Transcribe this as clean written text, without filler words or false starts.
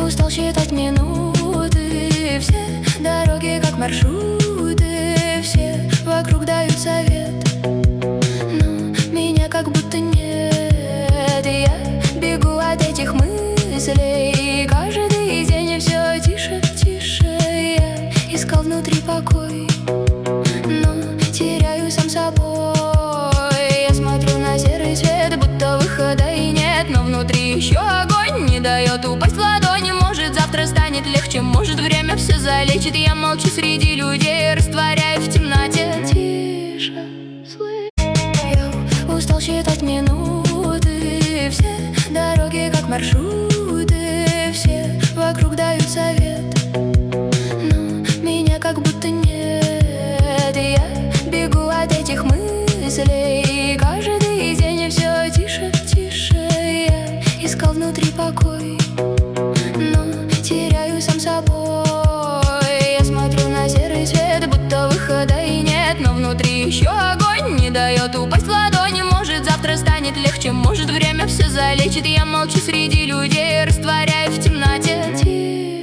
устал считать минуты. Все дороги как маршруты, все вокруг дают совет, но меня как будто нет. Я бегу от этих мыслей каждый день, и все тише, тише. Я искал внутри покой, но теряю сам собой. Я смотрю на серый свет, будто выхода и нет, но внутри еще огонь не дает упасть в ладони. Может, завтра станет легче, может, время все залечит. Я молчу среди людей, растворяюсь в темноте. Тише, слышь, я устал считать минуты. Все дороги как маршруты, все вокруг дают совет, но меня как будто нет. Я бегу от этих мыслей каждый день, и все тише, тише. Я искал внутри покой, но теряю сам собой. Я смотрю на серый свет, будто выхода и нет, но внутри еще огонь не дает упасть в ладони. Может, завтра станет легче, может, время все залечит. Я молчу среди людей, растворяюсь в темноте.